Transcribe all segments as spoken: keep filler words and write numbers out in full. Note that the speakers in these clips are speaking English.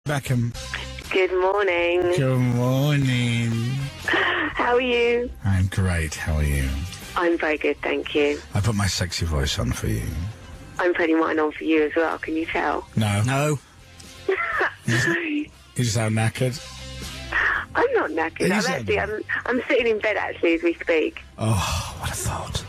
Beckham. Good morning. Good morning. How are you? I'm great. How are you? I'm very good, thank you. I put my sexy voice on for you. I'm putting mine on for you as well, can you tell? No. No. You sound knackered. I'm not knackered. You I'm sound- actually, I'm, I'm sitting in bed actually as we speak. Oh, what a thought.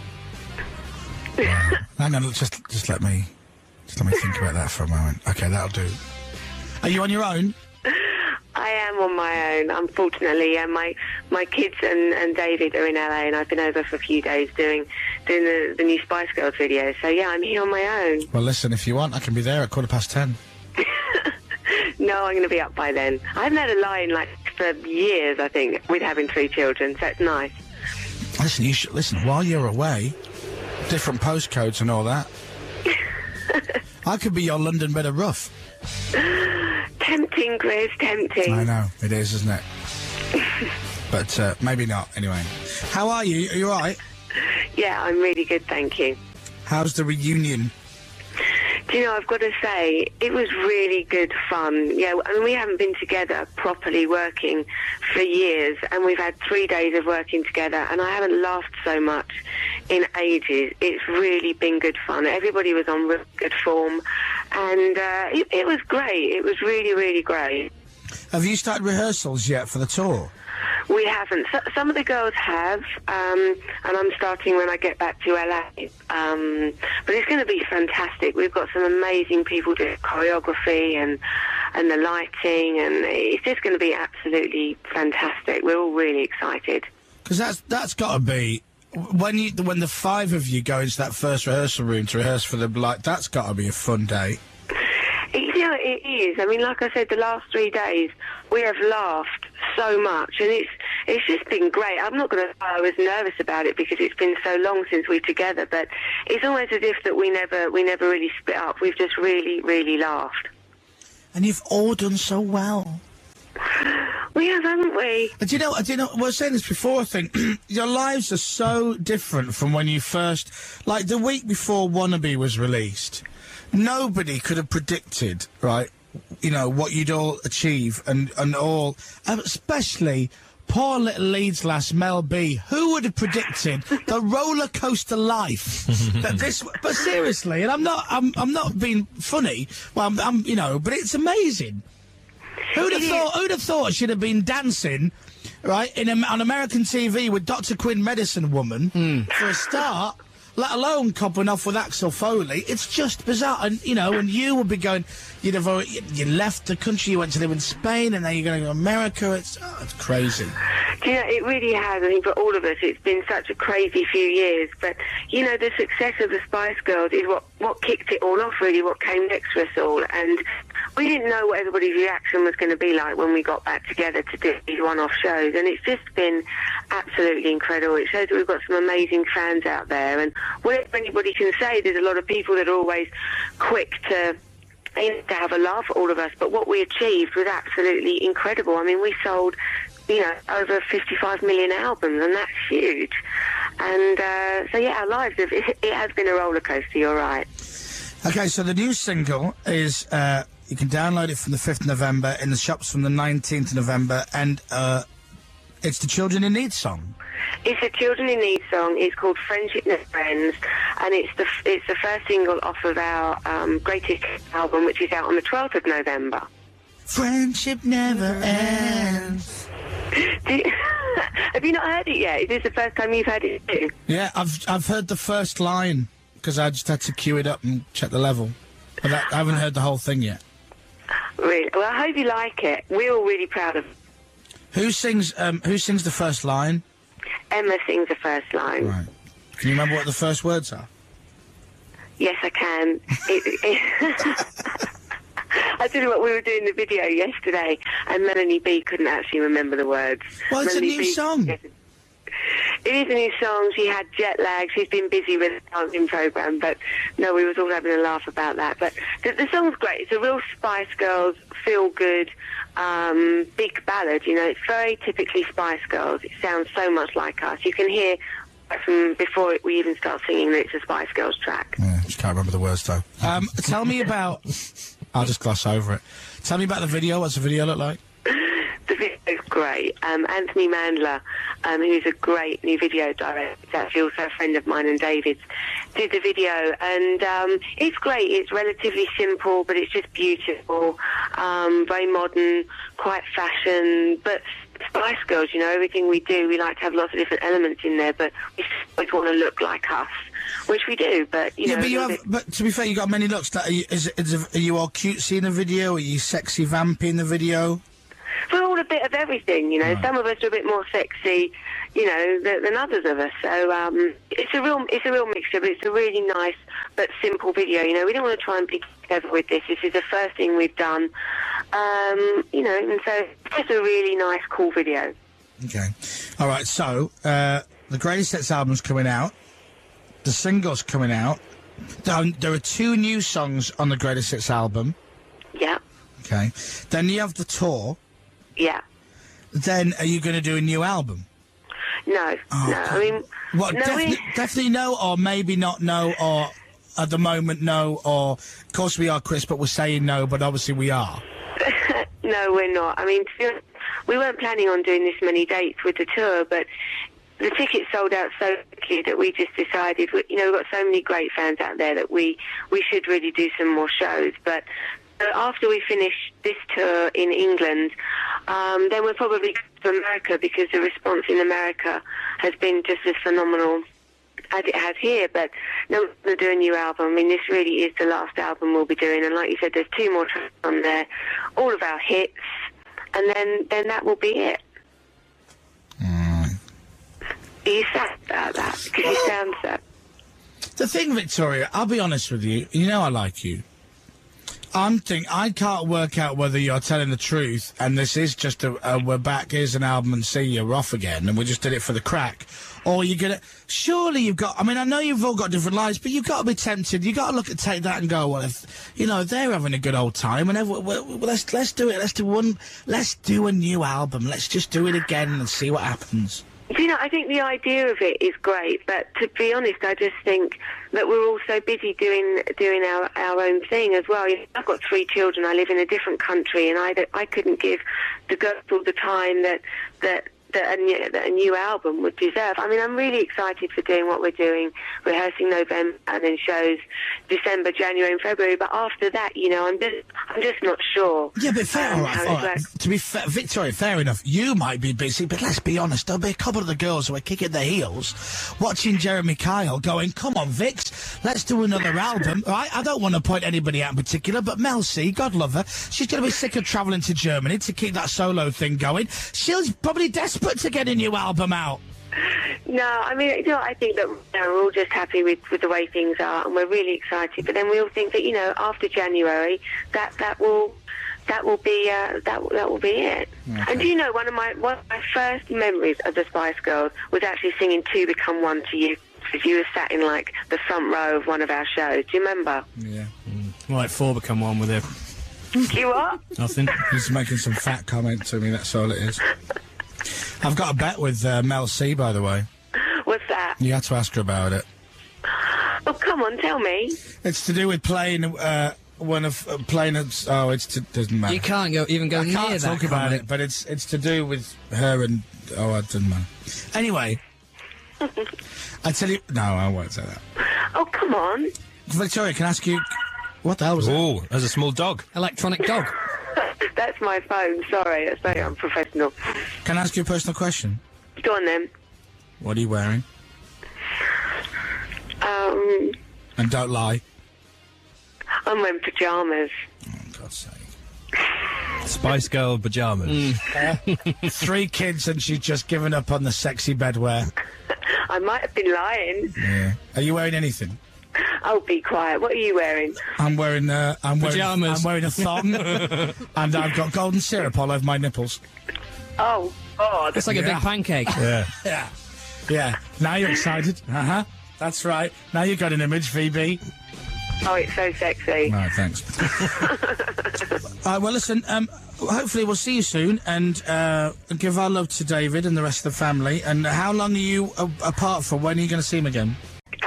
Wow. Hang on, just, just let me, just let me think about that for a moment. Okay, that'll do. Are you on your own? I am on my own, unfortunately. And my, my kids and, and David are in L A, and I've been over for a few days doing doing the, the new Spice Girls video. So yeah, I'm here on my own. Well, listen, if you want, I can be there at quarter past ten. No, I'm going to be up by then. I haven't had a line like for years, I think, with having three children, so it's nice. Listen, you should listen while you're away. Different postcodes and all that. I could be your London Bed of Rough. Tempting, Chris, tempting. I know it is, isn't it? But uh, maybe not. Anyway, how are you? Are you all right? Yeah, I'm really good, thank you. How's the reunion? Do you know, I've got to say, it was really good fun. Yeah, I mean, we haven't been together properly working for years, and we've had three days of working together, and I haven't laughed so much in ages. It's really been good fun. Everybody was on really good form, and uh, it, it was great. It was really, really great. Have you started rehearsals yet for the tour? We haven't. So, some of the girls have, um, and I'm starting when I get back to L A. Um, but it's going to be fantastic. We've got some amazing people doing choreography and and the lighting, and it's just going to be absolutely fantastic. We're all really excited. Because that's that's got to be when you when the five of you go into that first rehearsal room to rehearse for the like. That's got to be a fun day. It, you know, it is. I mean, like I said, the last three days we have laughed so much, and it's it's just been great. I'm not going to say I was nervous about it because it's been so long since we're together, but it's almost as if that we never we never really split up. We've just really, really laughed. And you've all done so well. We have, haven't we? And do you know? Do you know? We were saying this before. I think your lives are so different from when you first, like the week before Wannabe was released. Nobody could have predicted, right? You know what you'd all achieve, and and all, um, especially poor little Leeds lass Mel B. Who would have predicted the roller coaster life that this? But seriously, and I'm not, I'm, I'm not being funny. Well, I'm, I'm you know, but it's amazing. Who'd have thought? Who'd have thought she'd have been dancing, right, in a, on American T V with Doctor Quinn, Medicine Woman, mm. for a start? Let alone copping off with Axel Foley. It's just bizarre. And, you know, and you would be going, you'd have already, you left the country, you went to live in Spain, and now you're going to go to America. It's, oh, it's crazy. Do you know, it really has. I think for all of us, it's been such a crazy few years. But, you know, the success of the Spice Girls is what, what kicked it all off, really, what came next for us all. And we didn't know what everybody's reaction was going to be like when we got back together to do these one-off shows. And it's just been absolutely incredible. It shows that we've got some amazing fans out there. And whatever anybody can say, there's a lot of people that are always quick to to have a laugh at all of us, but what we achieved was absolutely incredible. I mean, we sold, you know, over fifty-five million albums, and that's huge. And uh, so, yeah, our lives, have, it, it has been a roller coaster, you're right. Okay, so the new single is, uh, you can download it from the fifth of November, in the shops from the nineteenth of November, and uh, it's the Children in Need song. It's a Children in Need song. It's called Friendship Never Ends, and it's the it's the first single off of our um, greatest album, which is out on the twelfth of November. Friendship never ends. You, have you not heard it yet? Is this the first time you've heard it too? Yeah, I've I've heard the first line because I just had to cue it up and check the level, but that, I haven't heard the whole thing yet. Really? Well, I hope you like it. We're all really proud of it. Who sings? Um, who sings the first line? Emma sings the first line. Right. Can you remember what the first words are? Yes, I can. it, it I tell you what, we were doing the video yesterday, and Melanie B couldn't actually remember the words. Well, it's Melanie a new B, song. It is a new song. She had jet lag. She's been busy with the dancing programme, but no, we was all having a laugh about that. But the, the song's great. It's a real Spice Girls, feel-good, um, big ballad. You know, it's very typically Spice Girls. It sounds so much like us. You can hear from before we even start singing that it's a Spice Girls track. Yeah, just can't remember the words, though. Um, tell me about... I'll just gloss over it. Tell me about the video. What's the video look like? The video's great. Um, Anthony Mandler, um, who's a great new video director, he's actually also a friend of mine and David's, did the video, and um, it's great. It's relatively simple, but it's just beautiful, um, very modern, quite fashion, but Spice Girls, you know, everything we do, we like to have lots of different elements in there, but we always want to look like us, which we do, but, you yeah, know... but, you have, bit... but to be fair, you got many looks. That, are, you, is, is, are you all cutesy in the video? Are you sexy vampy in the video? We're all a bit of everything, you know. Right. Some of us are a bit more sexy, you know, than, than others of us. So um, it's a real, it's a real mixture, but it's a really nice but simple video. You know, we don't want to try and be clever with this. This is the first thing we've done, um, you know, and so it's just a really nice, cool video. Okay, all right. So uh, the Greatest Hits album's coming out. The single's coming out. There, there are two new songs on the Greatest Hits album. Yeah. Okay. Then you have the tour. Yeah. Then are you going to do a new album? No, oh, no. I mean, what? No, Definitely, we... definitely no, or maybe not no, or at the moment no, or of course we are, Chris, but we're saying no, but obviously we are. No, we're not. I mean, to be honest, we weren't planning on doing this many dates with the tour, but the tickets sold out so quickly that we just decided, you know, we've got so many great fans out there that we we should really do some more shows, but. After we finish this tour in England, um, then we'll probably go to America because the response in America has been just as phenomenal as it has here. But no, we're going to do a new album. I mean, this really is the last album we'll be doing. And like you said, there's two more tracks on there, all of our hits, and then, then that will be it. Mm. Are you sad about that? Because you sound sad. The thing, Victoria, I'll be honest with you, you know I like you. I'm think I can't work out whether you're telling the truth and this is just a, a we're back, here's an album and see you're off again and we just did it for the crack, or you're gonna. Surely you've got. I mean, I know you've all got different lives, but you've got to be tempted. You've got to look at take that and go, well, if you know if they're having a good old time, and everyone, well, well, let's let's do it. Let's do one. Let's do a new album. Let's just do it again and see what happens. You know, I think the idea of it is great, but to be honest, I just think that we're all so busy doing doing our, our own thing as well. You know, I've got three children. I live in a different country, and I, I couldn't give the girls all the time that that. That a, new, that a new album would deserve. I mean, I'm really excited for doing what we're doing, rehearsing November and then shows December, January and February. But after that, you know, I'm just, I'm just not sure. Yeah, but fair, um, all right, all right. To be fair, Victoria, fair enough. You might be busy, but let's be honest, there'll be a couple of the girls who are kicking their heels, watching Jeremy Kyle going, come on, Vix, let's do another album. Right? I don't want to point anybody out in particular, but Mel C, God love her, she's going to be sick of travelling to Germany to keep that solo thing going. She's probably desperate to get a new album out. No, I mean, you know, I think that you know, we're all just happy with, with the way things are, and we're really excited. But then we all think that, you know, after January, that that will that will be uh, that that will be it. Okay. And do you know, one of my one of my first memories of the Spice Girls was actually singing "Two Become One" to you, because you were sat in like the front row of one of our shows. Do you remember? Yeah, mm. Like four become one with it. You what? Nothing. He's making some fat comment to me. That's all it is. I've got a bet with uh, Mel C, by the way. What's that? You had to ask her about it. Oh, come on, tell me. It's to do with playing uh, one of uh, playing. A, oh, it's to, doesn't matter. You can't go even go I near can't that. talk about comment. it, but it's it's to do with her and oh, it doesn't matter. Anyway, I tell you, no, I won't say that. Oh, come on. Victoria, can I ask you what the hell was that? Oh, as a small dog. Electronic dog. That's my phone. Sorry, that's very unprofessional. Can I ask you a personal question? Go on then. What are you wearing? Um, And don't lie. I'm wearing pyjamas. Oh, God's sake. Spice Girl pyjamas. Mm. Three kids and she's just given up on the sexy bedwear. I might have been lying. Yeah. Are you wearing anything? Oh, be quiet. What are you wearing? I'm wearing uh, I'm wearing Pyjamas. I'm wearing a thong, and I've got golden syrup all over my nipples. Oh, God. It's like Yeah. a big pancake. Yeah. Yeah, yeah. Now you're excited. Uh huh. That's right. Now you've got an image, V B. Oh, it's so sexy. No, thanks. All right, well, listen, um, hopefully we'll see you soon, and uh, give our love to David and the rest of the family. And how long are you a- apart for? When are you going to see him again?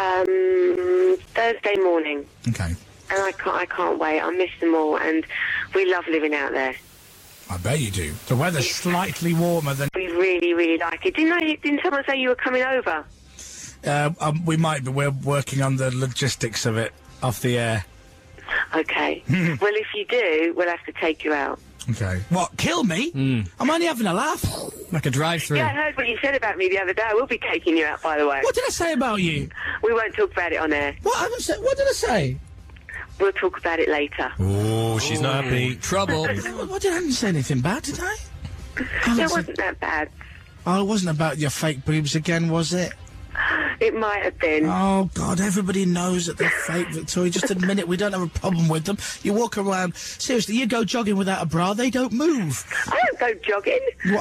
Um, Thursday morning. Okay. And I can't, I can't wait. I miss them all. And We love living out there. I bet you do. The weather's slightly warmer than... We really, really like it. Didn't I? Didn't someone say you were coming over? Uh, um, we might, but we're working on the logistics of it off the air. Okay. Well, if you do, we'll have to take you out. Okay. What, kill me? Mm. I'm only having a laugh. Like a drive-through. Yeah, I heard what you said about me the other day. We'll be taking you out, by the way. What did I say about you? We won't talk about it on air. What, I haven't said, what did I say? We'll talk about it later. Oh, she's not happy. Trouble. What, what did I didn't say anything bad, did I? I It wasn't that bad. Oh, it wasn't about your fake boobs again, was it? It might have been. Oh, God, everybody knows that they're fake, Victoria. Just admit it. We don't have a problem with them. You walk around... Seriously, you go jogging without a bra, they don't move. I don't go jogging.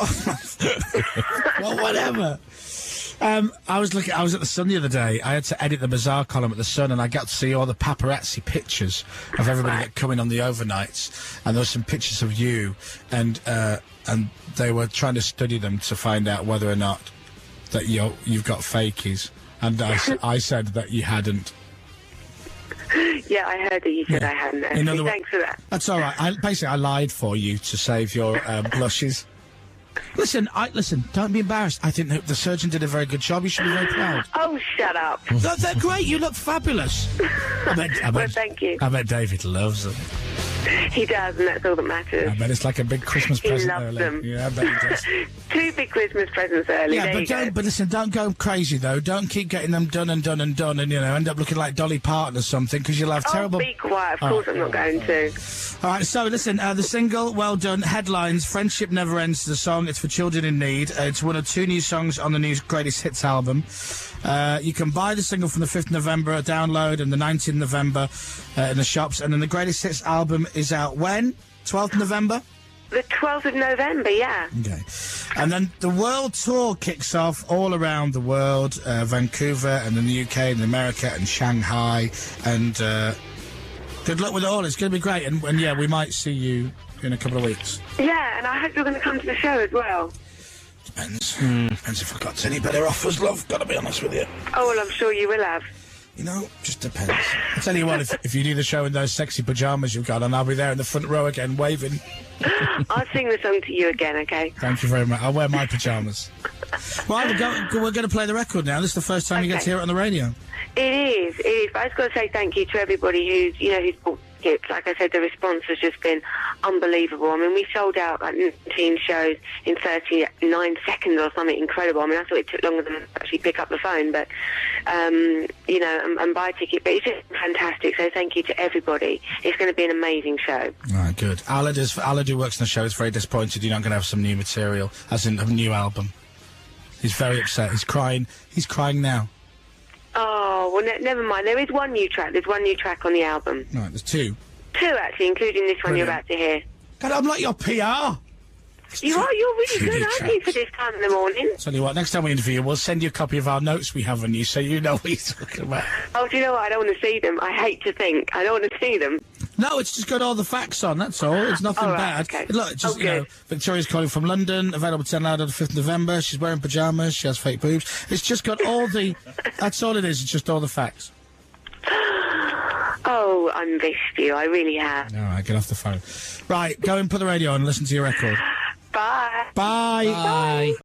What? Well, whatever. Um, I was looking. I was at the Sun the other day. I had to edit the Bazaar column at the Sun, and I got to see all the paparazzi pictures of everybody that come in on the overnights. And there were some pictures of you, and uh, and they were trying to study them to find out whether or not that you you've got fakies. And I, s- I said that you hadn't. Yeah, I heard that you said Yeah. I hadn't. In Actually. other wo- Thanks for that. That's all right. I, basically, I lied for you to save your uh, blushes. Listen, I listen. Don't be embarrassed. I think that the surgeon did a very good job. You should be very proud. Oh, shut up. They're, they're great. You look fabulous. I bet, I bet, Well, thank you. I bet David loves them. He does, and that's all that matters. I bet it's like a big Christmas He present loves early. them. Yeah, I bet he does. Two big Christmas presents early. Yeah, there but you don't. go. But listen, don't go crazy though. Don't keep getting them done and done and done, and you know, end up looking like Dolly Parton or something because you'll have Oh, terrible. be quiet. Of Oh, course I'm not going to. All right, so listen, uh, the single, well done. Headlines: Friendship Never Ends. The song. It's for children in need. Uh, it's one of two new songs on the new Greatest Hits album. Uh, you can buy the single from the fifth of November, a download, and the nineteenth of November uh, in the shops. And then the Greatest Hits album is out when? twelfth of November? The twelfth of November, yeah. Okay. And then the world tour kicks off all around the world, uh, Vancouver and in the U K and America and Shanghai. And uh, good luck with it all. It's going to be great. And, and yeah, we might see you in a couple of weeks. Yeah, and I hope you're going to come to the show as well. Depends. Depends if I've got any better offers, love. Got to be honest with you. Oh, well, I'm sure you will have. You know, just depends. I'll tell you what, if, if you do the show in those sexy pyjamas you've got on, I'll be there in the front row again, waving. I'll sing the song to you again, okay? Thank you very much. I'll wear my pyjamas. Right, we're, go, we're going to play the record now. This is the first time you get to Okay. hear it on the radio. It is, it is. But I just got to say thank you to everybody who's, you know, who's bought tickets. Like I said, the response has just been unbelievable. I mean, we sold out like nineteen shows in thirty-nine seconds or something incredible. I mean, I thought it took longer than to actually pick up the phone, but, um, you know, and, and buy a ticket. But it's just fantastic. So thank you to everybody. It's going to be an amazing show. All right, good. Alad, is, Alad, who works on the show, is very disappointed you're not going to have some new material, as in a new album. He's very upset. He's crying. He's crying now. Oh, well, ne- never mind. There is one new track. There's one new track on the album. Right, there's two. Two, actually, including this one you're Brilliant. about to hear. God, I'm like your P R. You are, you're really Two good, new aren't you, tracks. for this time in the morning? Tell you what, next time we interview you, we'll send you a copy of our notes we have on you so you know what he's talking about. Oh, do you know what? I don't want to see them. I hate to think. I don't want to see them. No, it's just got all the facts on, that's all. It's nothing All right, bad. okay. Look, it's just, Oh, you know, good. Victoria's calling from London, available to download on the fifth of November. She's wearing pyjamas, she has fake boobs. It's just got all the... That's all it is, it's just all the facts. Oh, I missed you. I really have. All right, get off the phone. Right, go and put the radio on and listen to your record. Bye. Bye. Bye.